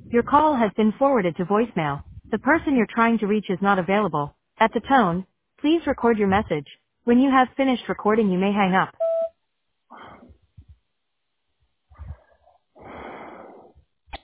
Your call has been forwarded to voicemail. The person you're trying to reach is not available. At the tone, please record your message. When you have finished recording, you may hang up.